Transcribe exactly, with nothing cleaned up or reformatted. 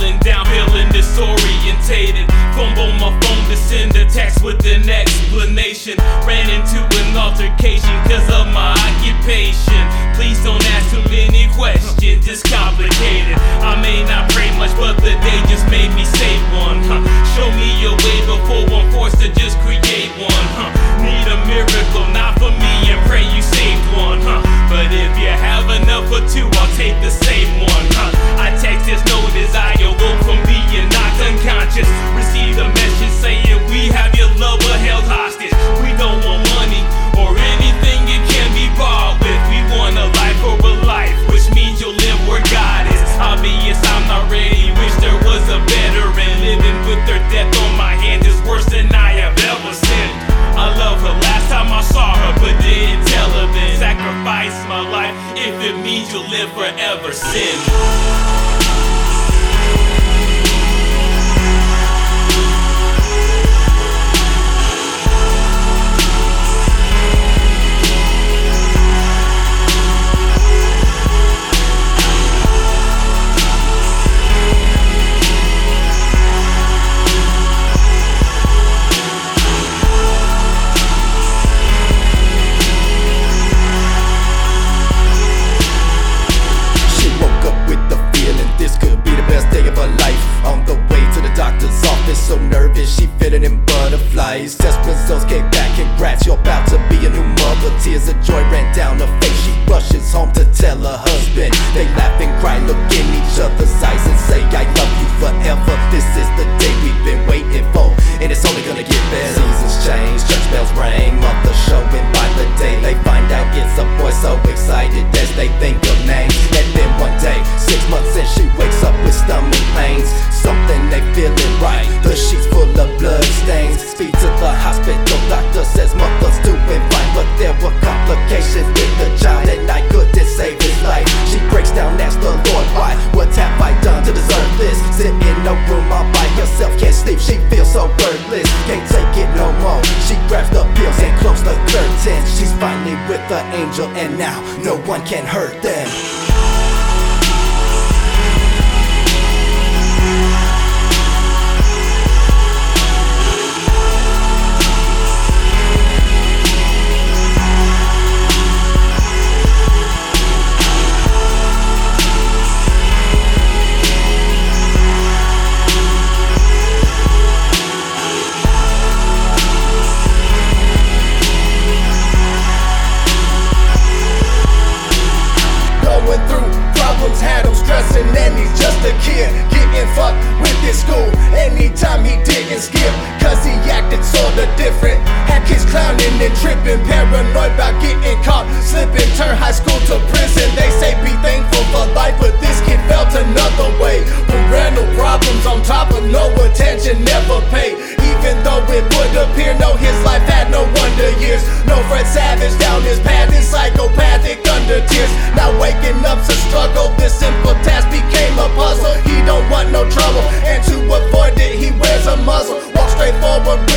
feeling down, feeling disorientated. Fumble my phone to send a text with an explanation. Ran into an altercation cause of my occupation. Please don't ask too many questions, it's complicated. I may not pray much, but the day just made me say one. Huh. Show me your way before I'm forced to just create one. Huh. Need a miracle, not for me, and pray you saved one. Huh. But if you have enough for two, I'll take the same one. Huh. I text this notice, I awoke from being knocked unconscious. Received a message saying we have your lover held hostage. We don't want money or anything it can be bought with. We want a life for a life, which means you'll live where God is. Obvious I'm not ready, wish there was a veteran. Living with her death on my hand is worse than I have ever sinned. I love her, last time I saw her, but didn't tell her then. Sacrifice my life if it means you'll live forever, sin. So nervous, she feeling in butterflies. Test results came back, congrats, you're about to be a new mother. Tears of joy ran down her face, she rushes home to tell her husband. They laugh and cry, look in each other's eyes and say I love you forever. This is the day we've been waiting for, and it's only gonna get better. Seasons change, church bells ring, mother showing by the day they find out it's a boy, so excited as they think of names. And then one day, six months in, she wakes up with stomach pains. Something they feeling right, the sheets full of blood stains. Speed to the hospital, doctor says mother's doing fine, but there were complications with the child and I couldn't save his life. She breaks down, asks the Lord why, what have I done to deserve this? Sit in a room all by herself, can't sleep, she feels so wordless. Can't take it no more, she grabs the pills and closes the curtains. She's finally with the angel and now no one can hurt them. Had him stressing and he's just a kid, getting fucked with his school anytime he didn't skip, cause he acted sorta different. Had kids clowning and tripping, paranoid about getting caught slipping. Turn high school to prison, they say be thankful for life, but this kid felt another way. Parental problems on top of no attention never paid. Even though it would appear no, his life had no wonder years. No Fred Savage down his path, his psychopathic under tears. Now waking up's a struggle, this simple task became a puzzle. He don't want no trouble, and to avoid it he wears a muzzle. Walk straight forward.